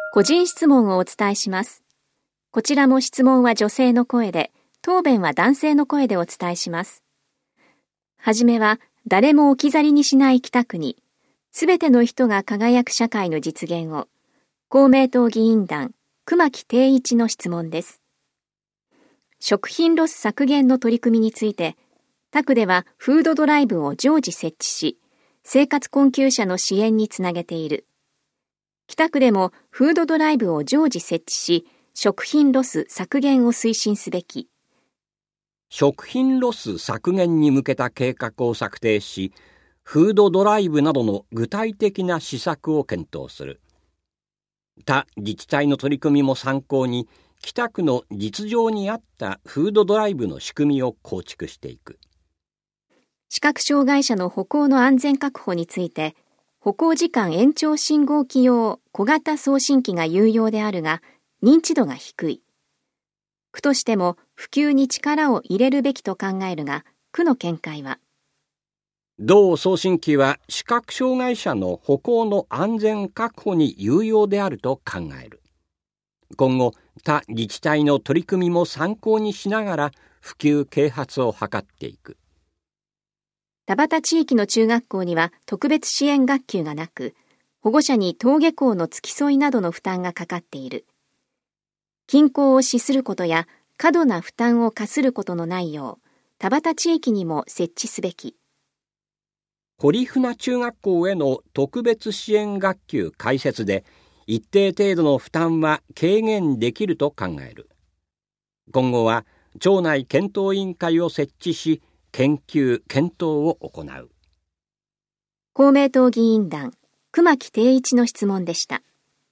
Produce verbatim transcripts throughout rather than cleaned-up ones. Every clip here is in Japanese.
個人質問をお伝えします。こちらも質問は女性の声で、答弁は男性の声でお伝えします。はじめは、誰も置き去りにしない北区に、すべての人が輝く社会の実現を、公明党議員団、熊木定一の質問です。食品ロス削減の取り組みについて、他区ではフードドライブを常時設置し、生活困窮者の支援につなげている。北区でもフードドライブを常時設置し、食品ロス削減を推進すべき。 食品ロス削減に向けた計画を策定し、フードドライブなどの具体的な施策を検討する。他自治体の取り組みも参考に、北区の実情に合ったフードドライブの仕組みを構築していく。 視覚障害者の歩行の安全確保について、歩行時間延長信号機用小型送信機が有用であるが、認知度が低い。区としても普及に力を入れるべきと考えるが、区の見解は、 同送信機は視覚障害者の歩行の安全確保に有用であると考える。今後、他自治体の取り組みも参考にしながら普及啓発を図っていく。 田端地域の中学校には特別支援学級がなく、保護者に登下校の付き添いなどの負担がかかっている。均衡を資することや過度な負担を課することのないよう、田端地域にも設置すべき。 堀船中学校への特別支援学級開設で、一定程度の負担は軽減できると考える。今後は町内検討委員会を設置し、研究・検討を行う。 公明党議員団、熊木定一の質問でした。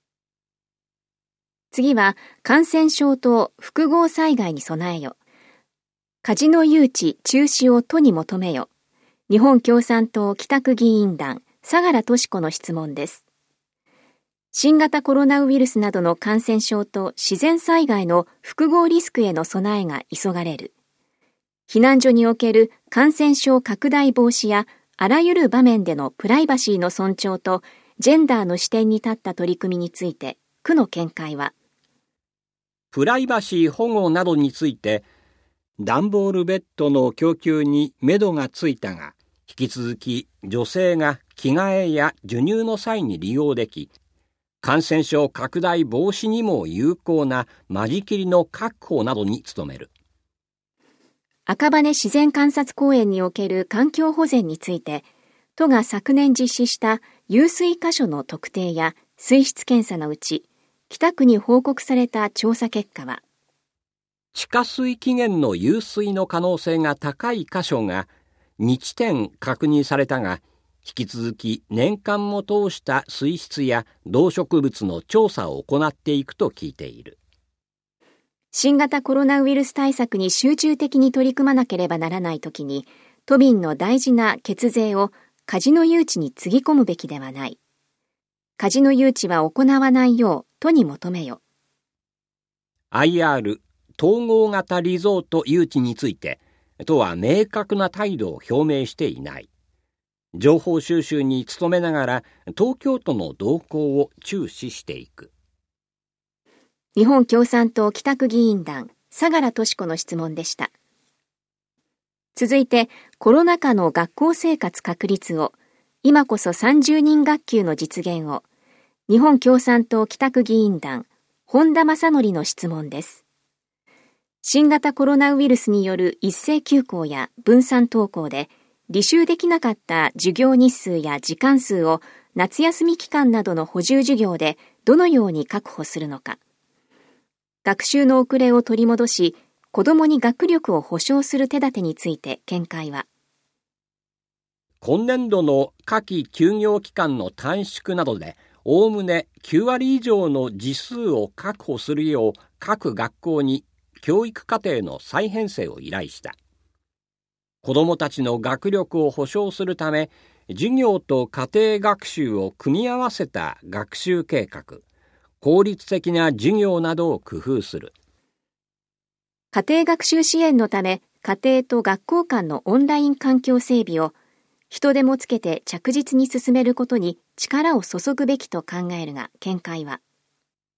次は、感染症と複合災害に備えよ。カジノ誘致中止を都に求めよ。日本共産党北区議員団、相良敏子の質問です。新型コロナウイルスなどの感染症と自然災害の複合リスクへの備えが急がれる。避難所における感染症拡大防止やあらゆる場面でのプライバシーの尊重とジェンダーの視点に立った取り組みについて、区の見解は、 プライバシー保護などについて、段ボールベッドの供給に目処がついたが、引き続き女性が着替えや授乳の際に利用でき、感染症拡大防止にも有効な間仕切りの確保などに努める。 赤羽自然観察公園における環境保全について、都が昨年実施した遊水箇所の特定や水質検査のうち、北区に報告された調査結果は、 地下水起源の遊水の可能性が高い箇所がに地点確認されたが、引き続き年間も通した水質や動植物の調査を行っていくと聞いている。 新型コロナウイルス対策に集中的に取り組まなければならないときに、都民の大事な血税をカジノ誘致につぎ込むべきではない。カジノ誘致は行わないよう都に求めよ。 アイアール 統合型リゾート誘致について、都は明確な態度を表明していない。情報収集に努めながら東京都の動向を注視していく。 日本共産党北区議員団、相良敏子の質問でした。続いて、コロナ禍の学校生活確立を、今こそさんじゅうにん学級の実現を、日本共産党北区議員団、本田正則の質問です。新型コロナウイルスによる一斉休校や分散登校で、履修できなかった授業日数や時間数を夏休み期間などの補充授業でどのように確保するのか。学習の遅れを取り戻し、子どもに学力を保障する手立てについて見解は、 今年度の夏季休業期間の短縮などで、おおむねきゅう割以上の時数を確保するよう各学校に教育課程の再編成を依頼した。子どもたちの学力を保障するため、授業と家庭学習を組み合わせた学習計画、効率的な授業などを工夫する。 家庭学習支援のため、家庭と学校間のオンライン環境整備を人手もつけて着実に進めることに力を注ぐべきと考えるが見解は、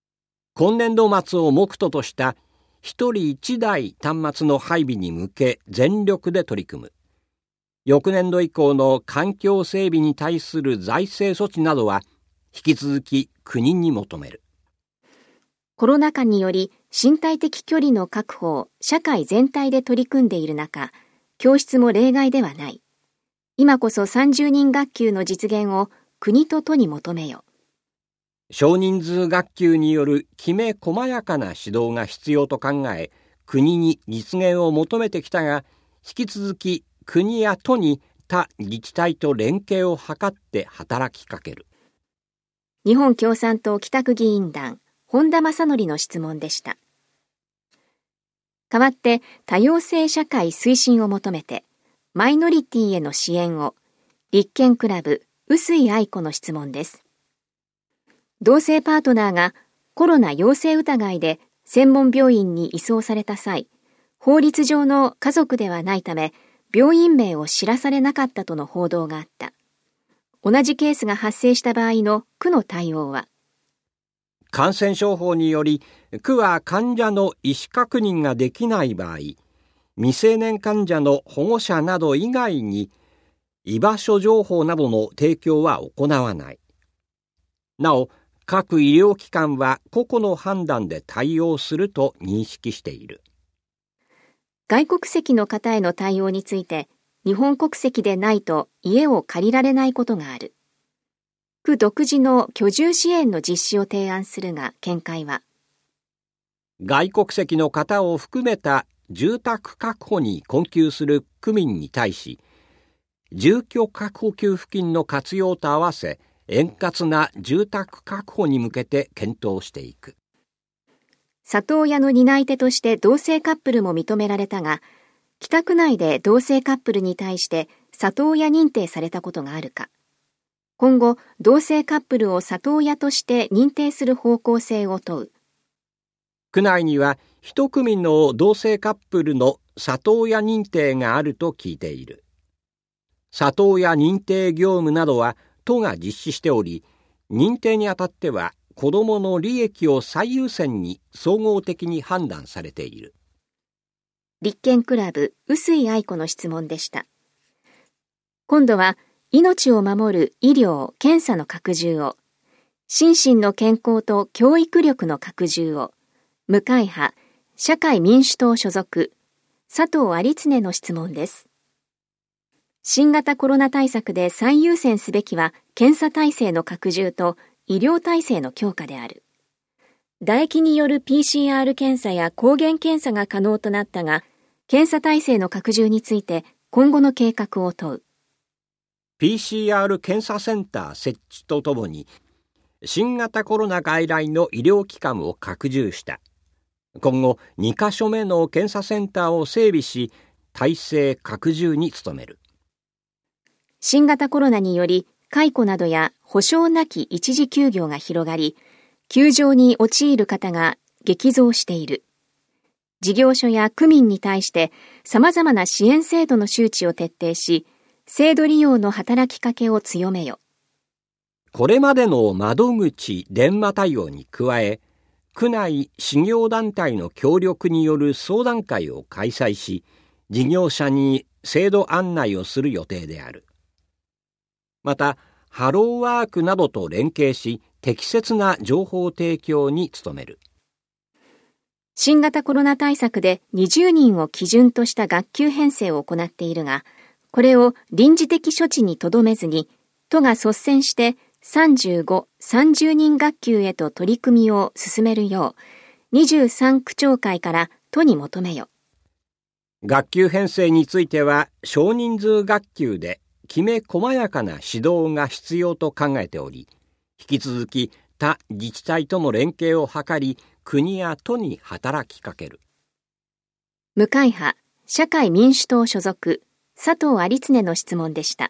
今年度末を目途とした一人一台端末の配備に向け全力で取り組む。翌年度以降の環境整備に対する財政措置などは引き続き国に求める。 コロナ禍により身体的距離の確保を社会全体で取り組んでいる中、教室も例外ではない。今こそさんじゅうにん学級の実現を国と都に求めよ。 少人数学級によるきめ細やかな指導が必要と考え、国に実現を求めてきたが、引き続き国や都に他自治体と連携を図って働きかける。 日本共産党北区議員団、本田正則の質問でした。代わって多様性社会推進を求めて、マイノリティへの支援を、立憲クラブ、臼井愛子の質問です。同性パートナーがコロナ陽性疑いで専門病院に移送された際、法律上の家族ではないため、病院名を知らされなかったとの報道があった。同じケースが発生した場合の区の対応は、 感染症法により、区は患者の意思確認ができない場合、未成年患者の保護者など以外に、居場所情報などの提供は行わない。なお、各医療機関は個々の判断で対応すると認識している。 外国籍の方への対応について、日本国籍でないと家を借りられないことがある。区独自の居住支援の実施を提案するが、見解は、 外国籍の方を含めた住宅確保に困窮する区民に対し、住居確保給付金の活用と合わせ、円滑な住宅確保に向けて検討していく。 里親の担い手として同性カップルも認められたが、北区内で同性カップルに対して里親認定されたことがあるか。今後、同性カップルを里親として認定する方向性を問う。 区内には一組の同性カップルの里親認定があると聞いている。里親認定業務などは都が実施しており、認定にあたっては子どもの利益を最優先に総合的に判断されている。 立憲クラブ、臼井愛子の質問でした。今度は、命を守る医療・検査の拡充を、心身の健康と教育力の拡充を、無会派、社会民主党所属、佐藤有常の質問です。新型コロナ対策で最優先すべきは、検査体制の拡充と医療体制の強化である。唾液による ピーシーアール 検査や抗原検査が可能となったが、検査体制の拡充について今後の計画を問う。 ピーシーアール 検査センター設置とともに、新型コロナ外来の医療機関を拡充した。今後、にカ所目の検査センターを整備し、体制拡充に努める。 新型コロナにより、解雇などや保証なき一時休業が広がり、休場に陥る方が激増している。事業所や区民に対して様々な支援制度の周知を徹底し、制度利用の働きかけを強めよ。 これまでの窓口電話対応に加え、区内事業団体の協力による相談会を開催し、事業者に制度案内をする予定である。また、ハローワークなどと連携し、適切な情報提供に努める。 新型コロナ対策でにじゅうにんを基準とした学級編成を行っているが、これを臨時的処置にとどめずに、都が率先してさんじゅうご、さんじゅうにん学級へと取り組みを進めるよう、にじゅうさん区長会から都に求めよ。 学級編成については、少人数学級できめ細やかな指導が必要と考えており、引き続き他自治体との連携を図り、国や都に働きかける。 無会派、社会民主党所属、佐藤有常の質問でした。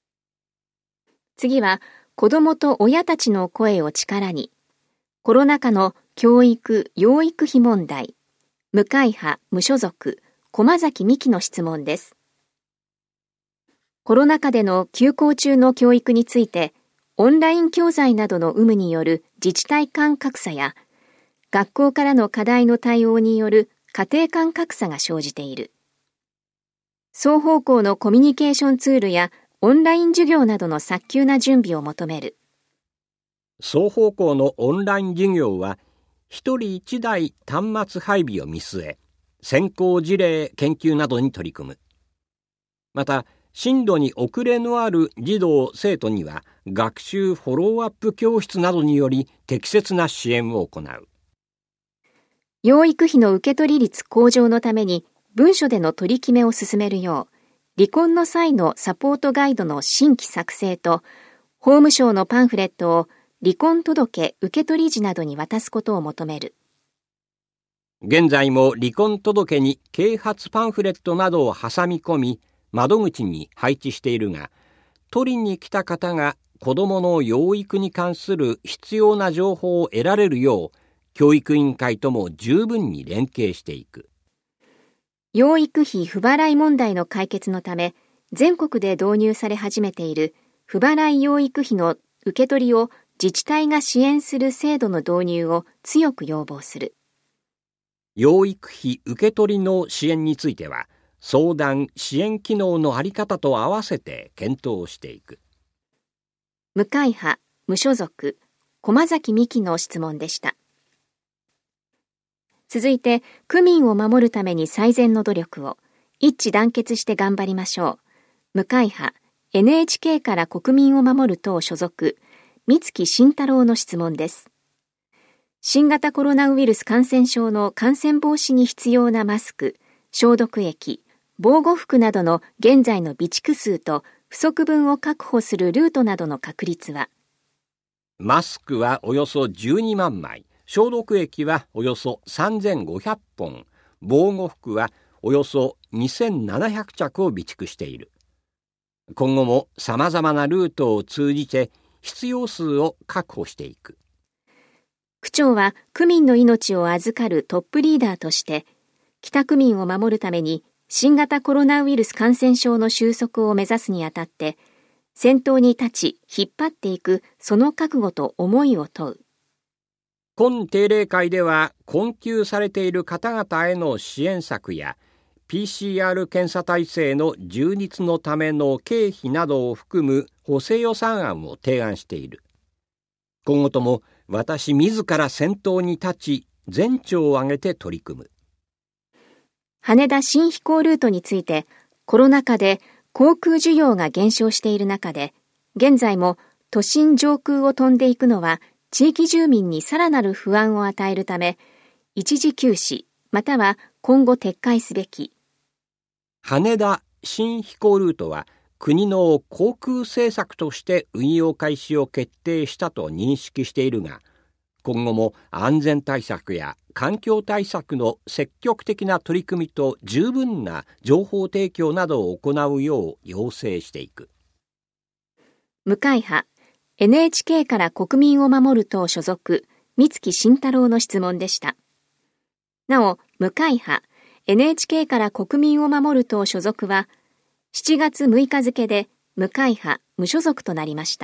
次は、子どもと親たちの声を力に、コロナ禍の教育・養育費問題、無会派・無所属、駒崎美希の質問です。コロナ禍での休校中の教育について、オンライン教材などの有無による自治体間格差や、 学校からの課題の対応による家庭間格差が生じている。双方向のコミュニケーションツールやオンライン授業などの早急な準備を求める。 双方向のオンライン授業は、一人一台端末配備を見据え、先行事例研究などに取り組む。また、進路に遅れのある児童・生徒には、学習フォローアップ教室などにより適切な支援を行う。 養育費の受け取り率向上のために、文書での取り決めを進めるよう、離婚の際のサポートガイドの新規作成と、法務省のパンフレットを離婚届受取時などに渡すことを求める。 現在も離婚届に啓発パンフレットなどを挟み込み、窓口に配置しているが、取りに来た方が子どもの養育に関する必要な情報を得られるよう、教育委員会とも十分に連携していく。 養育費不払い問題の解決のため、全国で導入され始めている不払い養育費の受け取りを自治体が支援する制度の導入を強く要望する。 養育費受け取りの支援については、相談・支援機能の在り方と合わせて検討していく。 無会派、無所属、駒崎美希の質問でした。続いて、区民を守るために最善の努力を一致団結して頑張りましょう。無会派、エヌエイチケー から国民を守る党所属、三月慎太郎の質問です。新型コロナウイルス感染症の感染防止に必要なマスク、消毒液、防護服などの現在の備蓄数と不足分を確保するルートなどの確率は、 マスクはおよそじゅうにまんまい、消毒液はおよそさんぜんごひゃっぽん、防護服はおよそにせんななひゃくちゃくを備蓄している。今後もさまざまなルートを通じて必要数を確保していく。 区長は区民の命を預かるトップリーダーとして、北区民を守るために新型コロナウイルス感染症の収束を目指すにあたって、先頭に立ち引っ張っていくその覚悟と思いを問う。 今定例会では困窮されている方々への支援策や ピーシーアール 検査体制の充実のための経費などを含む補正予算案を提案している。今後とも私自ら先頭に立ち全庁を挙げて取り組む。 羽田新飛行ルートについて、コロナ禍で航空需要が減少している中で、現在も都心上空を飛んでいくのは地域住民にさらなる不安を与えるため、一時休止または今後撤回すべき。 羽田新飛行ルートは国の航空政策として運用開始を決定したと認識しているが、今後も安全対策や環境対策の積極的な取り組みと十分な情報提供などを行うよう要請していく。 無会派、エヌエイチケー から国民を守る党所属、三月慎太郎の質問でした。なお、無会派、エヌエイチケー から国民を守る党所属は、しちがつむいか付で無会派、無所属となりました。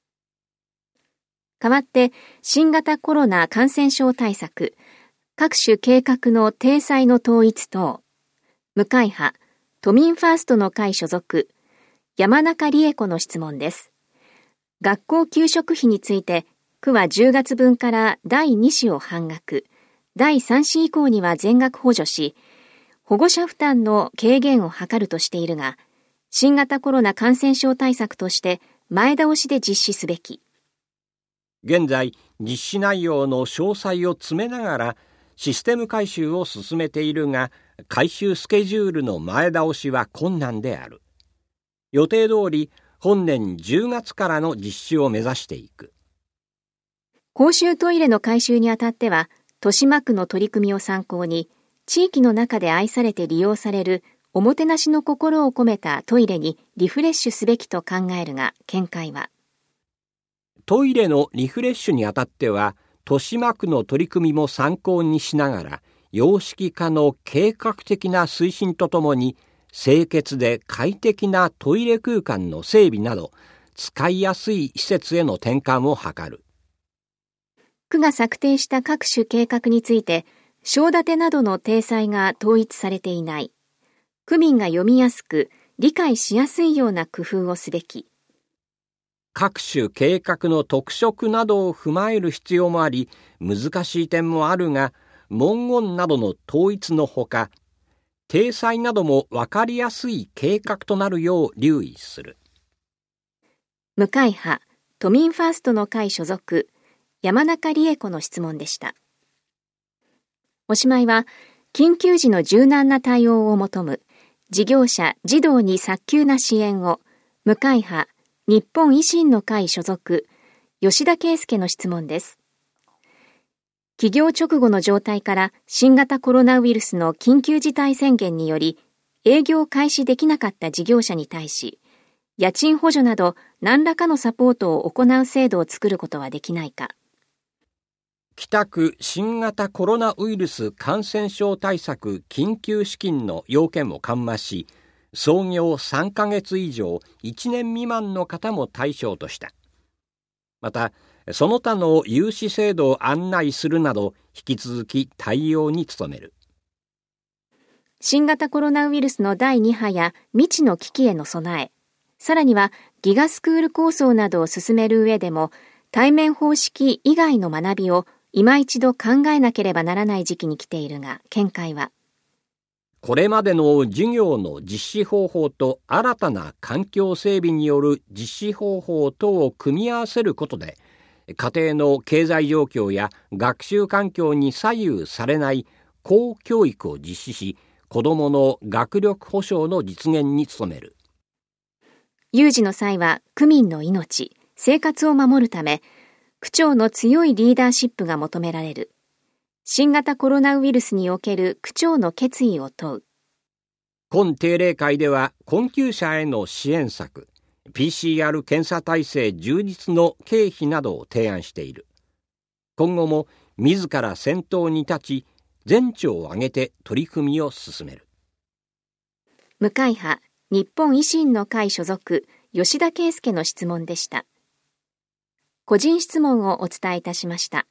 代わって、新型コロナ感染症対策、各種計画の体裁の統一等、無会派、都民ファーストの会所属、山中理恵子の質問です。学校給食費について、区はじゅうがつぶんからだいに子を半額、だいさん子以降には全額補助し、保護者負担の軽減を図るとしているが、新型コロナ感染症対策として前倒しで実施すべき。 現在、実施内容の詳細を詰めながらシステム改修を進めているが、改修スケジュールの前倒しは困難である。予定通り、本年じゅうがつからの実施を目指していく。 公衆トイレの改修にあたっては、豊島区の取り組みを参考に、地域の中で愛されて利用されるおもてなしの心を込めたトイレにリフレッシュすべきと考えるが、見解は。 トイレのリフレッシュにあたっては、豊島区の取り組みも参考にしながら、洋式化の計画的な推進とともに、清潔で快適なトイレ空間の整備など、使いやすい施設への転換を図る。 区が策定した各種計画について、章立てなどの体裁が統一されていない。区民が読みやすく、理解しやすいような工夫をすべき。 各種計画の特色などを踏まえる必要もあり、難しい点もあるが、文言などの統一のほか、体裁なども分かりやすい計画となるよう留意する。 無会派、都民ファーストの会所属、山中理恵子の質問でした。おしまいは、緊急時の柔軟な対応を求む、事業者・児童に早急な支援を、無会派、日本維新の会所属、吉田圭介の質問です。起業直後の状態から新型コロナウイルスの緊急事態宣言により、営業開始できなかった事業者に対し、家賃補助など何らかのサポートを行う制度を作ることはできないか。 北区新型コロナウイルス感染症対策緊急資金の要件を緩和し、創業さんかげつ以上いちねん未満の方も対象とした。また、その他の融資制度を案内するなど、引き続き対応に努める。 新型コロナウイルスのだいに波や未知の危機への備え、さらにはギガスクール構想などを進める上でも、対面方式以外の学びを今一度考えなければならない時期に来ているが、見解は、 これまでの授業の実施方法と新たな環境整備による実施方法等を組み合わせることで、家庭の経済状況や学習環境に左右されない公教育を実施し、子どもの学力保障の実現に努める。 有事の際は区民の命、生活を守るため、区長の強いリーダーシップが求められる。新型コロナウイルスにおける区長の決意を問う。 今定例会では困窮者への支援策、ピーシーアール 検査体制充実の経費などを提案している。今後も自ら先頭に立ち、全庁を挙げて取り組みを進める。 無会派、日本維新の会所属、吉田圭介の質問でした。個人質問をお伝えいたしました。